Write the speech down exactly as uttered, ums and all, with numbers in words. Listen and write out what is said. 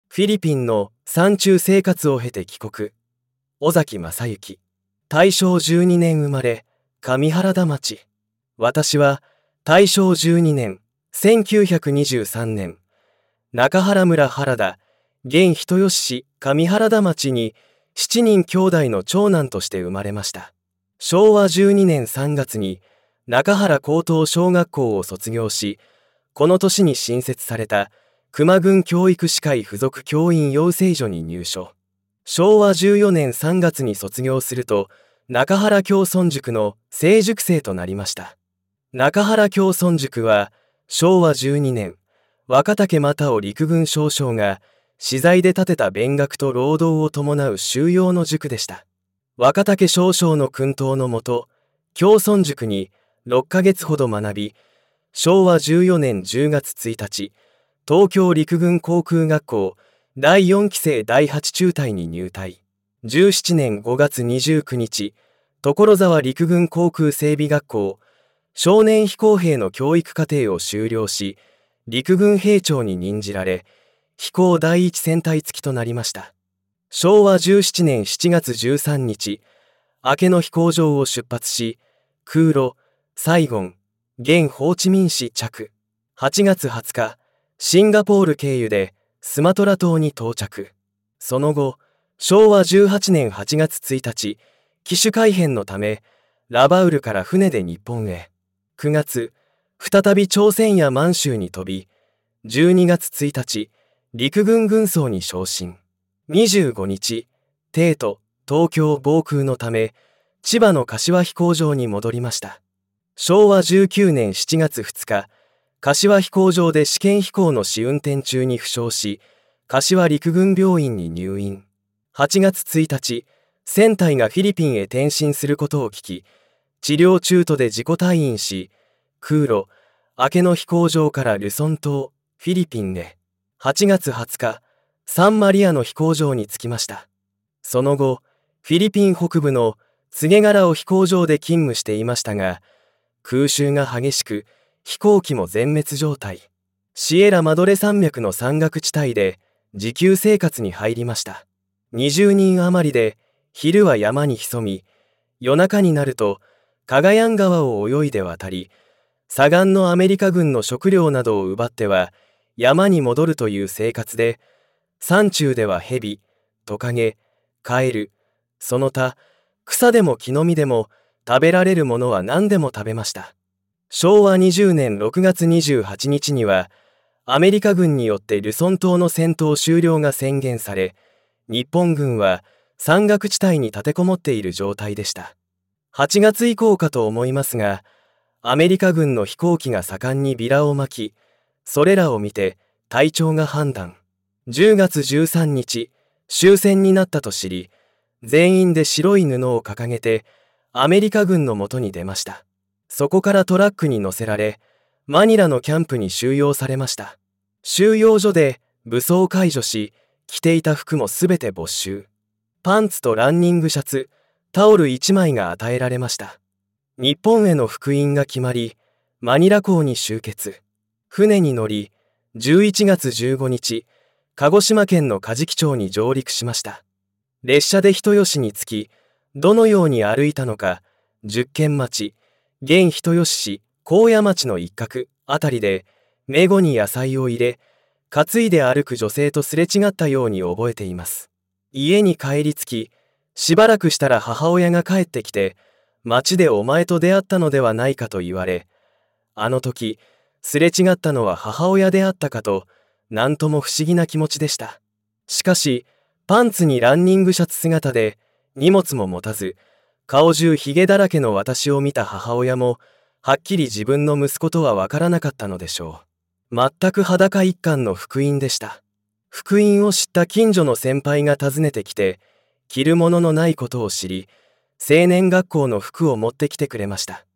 フィリピンの山中生活を経て帰国。尾崎正幸。大正じゅうにねん生まれ、上原田町。私は大正じゅうにねん、せんきゅうひゃくにじゅうさんねん、中原村原田、現人吉市上原田町にしちにん兄弟の長男として生まれました。しょうわじゅうにねんさんがつに中原高等小学校を卒業し、この年に新設された熊郡教育士会附属教員養成所に入所。しょうわじゅうよねんさんがつに卒業すると、中原共村塾の正塾生となりました。中原共村塾は、しょうわじゅうにねん、若竹又尾陸軍少将が、私財で建てた勉学と労働を伴う修養の塾でした。若竹少将の薫陶のもと、共村塾にろっかげつほど学び、しょうわじゅうよねんじゅうがつついたち、東京陸軍航空学校だいよんきせいだいはち中隊に入隊。じゅうななねんごがつにじゅうくにち、所沢陸軍航空整備学校少年飛行兵の教育課程を修了し、陸軍兵長に任じられ、飛行だいいち戦隊付きとなりました。しょうわじゅうななねんしちがつじゅうさんにち、明野飛行場を出発し、空路、サイゴン、現ホーチミン市着。はちがつはつか、シンガポール経由でスマトラ島に到着。その後、しょうわじゅうはちねんはちがつついたち、機種改変のため、ラバウルから船で日本へ。くがつ、再び朝鮮や満州に飛び、じゅうにがつついたち、陸軍軍曹に昇進。にじゅうごにち、帝都、東京防空のため、千葉の柏飛行場に戻りました。しょうわじゅうきゅうねんしちがつふつか、柏飛行場で試験飛行の試運転中に負傷し、柏陸軍病院に入院。はちがつついたち、船体がフィリピンへ転進することを聞き、治療中途で自己退院し、空路、明野飛行場からルソン島、フィリピンへ。はちがつはつか、サンマリアの飛行場に着きました。その後、フィリピン北部のツゲガラオ飛行場で勤務していましたが、空襲が激しく、飛行機も全滅状態。シエラマドレ山脈の山岳地帯で自給生活に入りました。にじゅうにん余りで昼は山に潜み、夜中になるとカガヤン川を泳いで渡り、左岸のアメリカ軍の食料などを奪っては山に戻るという生活で、山中ではヘビ、トカゲ、カエル、その他草でも木の実でも食べられるものは何でも食べました。しょうわにじゅうねんろくがつにじゅうはちにちには、アメリカ軍によってルソン島の戦闘終了が宣言され、日本軍は山岳地帯に立てこもっている状態でした。はちがつ以降かと思いますが、アメリカ軍の飛行機が盛んにビラを巻き、それらを見て隊長が判断。じゅうがつじゅうさんにち、終戦になったと知り、全員で白い布を掲げて、アメリカ軍のもとに出ました。そこからトラックに乗せられ、マニラのキャンプに収容されました。収容所で武装解除し、着ていた服もすべて没収。パンツとランニングシャツ、タオルいちまいが与えられました。日本への復員が決まり、マニラ港に集結。船に乗り、じゅういちがつじゅうごにち、鹿児島県の梶木町に上陸しました。列車で人吉に着き、どのように歩いたのか、十軒町、現人吉市高野町の一角あたりでメゴに野菜を入れ担いで歩く女性とすれ違ったように覚えています。家に帰り着き、しばらくしたら母親が帰ってきて、町でお前と出会ったのではないかと言われ、あの時すれ違ったのは母親であったかと、なんとも不思議な気持ちでした。しかしパンツにランニングシャツ姿で荷物も持たず、顔中ひげだらけの私を見た母親も、はっきり自分の息子とはわからなかったのでしょう。全く裸一貫の復員でした。復員を知った近所の先輩が訪ねてきて、着るもののないことを知り、青年学校の服を持ってきてくれました。